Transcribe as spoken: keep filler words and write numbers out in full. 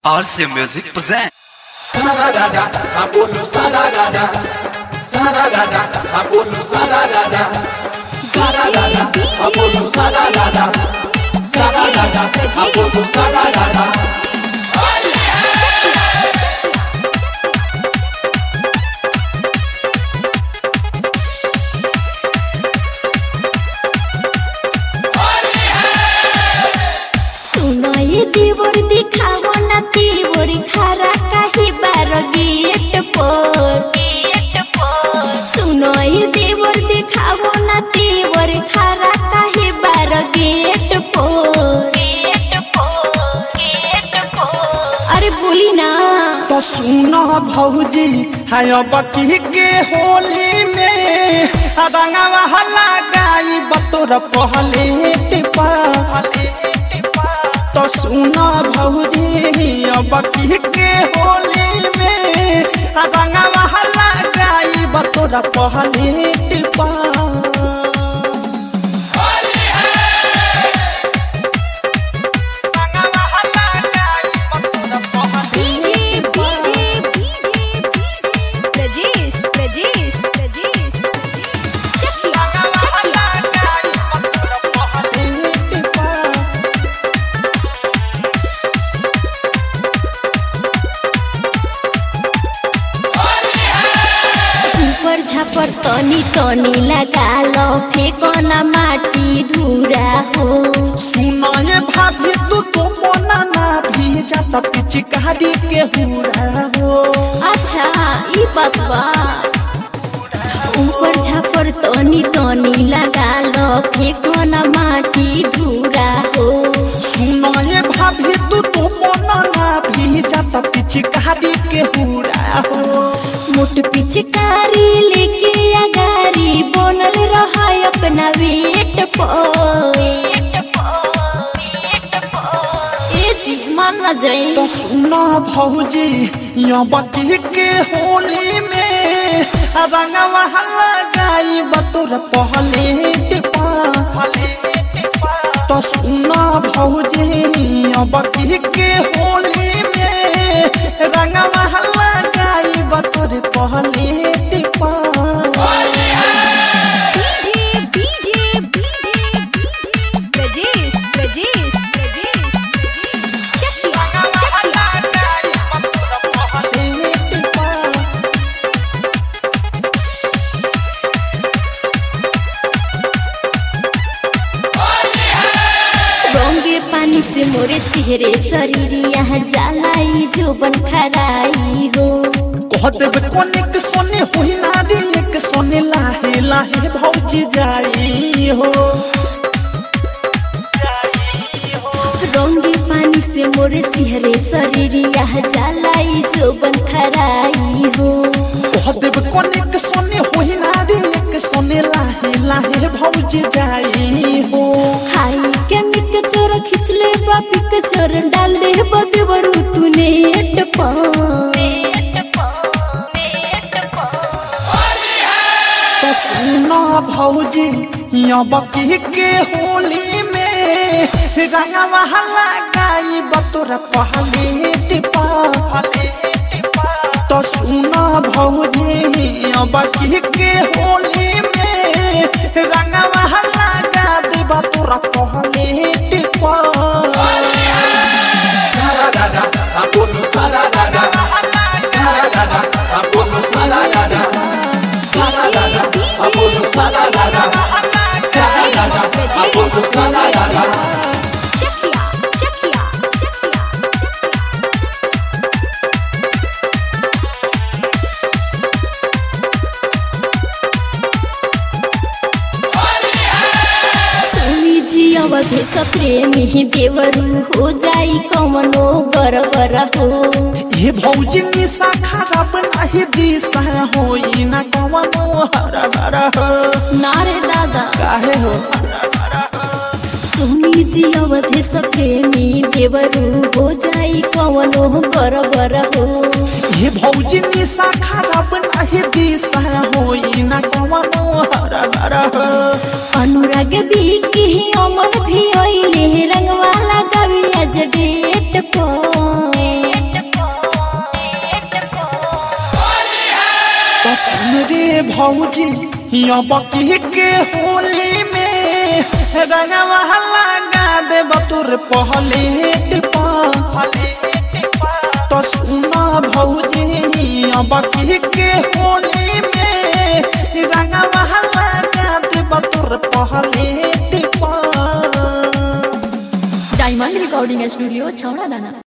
R C Music present. Sarada, Apollo Sarada, Sarada, Apollo Sarada, Sarada, Apollo Sarada, Sarada, Apollo Sarada. दीवर दिखावो ना तीवर खारा कहीं बार gate पर गेट पर सुनो ये दीवर दिखावो ना तीवर खारा कहीं बार गेट पर गेट पर गेट पर अरे बोली ना तो सुनो भौजी है बकी के होली में रंगवा हला गाई बतोर पहले टिपा तो सुना भौजी बकी के होली में रंगवा हला गाई बतोर पहले टिपा झापर तनी तनी लगा लो फेंको ना माटी धूरा हो सुना ये भाभी तू तो मोना ना भी जाता पिचकारी के हुरा हो अच्छा ई बात बा ऊपर झापर तनी तनी लगा लो फेंको ना माटी धूरा हो सुना ये भाभी तू तो मोना ना भी जाता पिचकारी के हुरा हो मोट पिचकारी लेके अगारी बनल रहा अपना वेट पर ए चीज माना जाए तो सुना भौजी यहाँ बकी के होली में रंगवा लगाई बतोर पहले टिपा तो सुना भौजी यहाँ बकी के होली में रंगवा लगाई बतोर पहले टिपा पानी से मोरे सिहरे शरीर यहाँ जलाई जो बन खराई हो कहते कोने के सोने हुई नारी एक सोने लाहे लाहे भौजी जाई हो रंगे पानी से मोरे सिहरे शरीर यहाँ जलाई जो बन खराई हो कहते कोने के सोने हुई नारी एक सोने लाहे लाहे भौजी जाई हो हाय के मिक चोर खिचले बापी के चोर डाल दे बदवरू तूने टपा तो सुना भौजी यहाँ बकी के होली में रंगवा लगाई बतोर पहले टिपा तो सुना भौजी यहाँ बकी के होली में रंगवा लगा दे बतोर पहले टिपा Sarada, Apollo Sarada, Sarada, Apollo Sarada, Sarada, Apollo Sarada, Sarada, Apollo Sarada. अवधे सप्रेमी देवरू हो जाई कमनो गरबर हो ये भौजी निशा खराब नहीं दिशा होई ना कमनो हरा हरा हो नारे दादा काहे हो सुनी जी अवधे सप्रेमी देवरू हो जाई कमनो गरबर हो ये भौजी निशा खराब नहीं दिशा होई ना कमनो हरा हरा हो अनुराग भी की अमन भी ओइले रंगवाला गविया डेट पर भौजी अब की के होली में रंगवा लगा देब तोर पहले तो सुना भौजी अब की के होली में रंगवा लगा देब तोर पहले डायमंड रिकॉर्डिंग स्टूडियो छौड़ा दाना।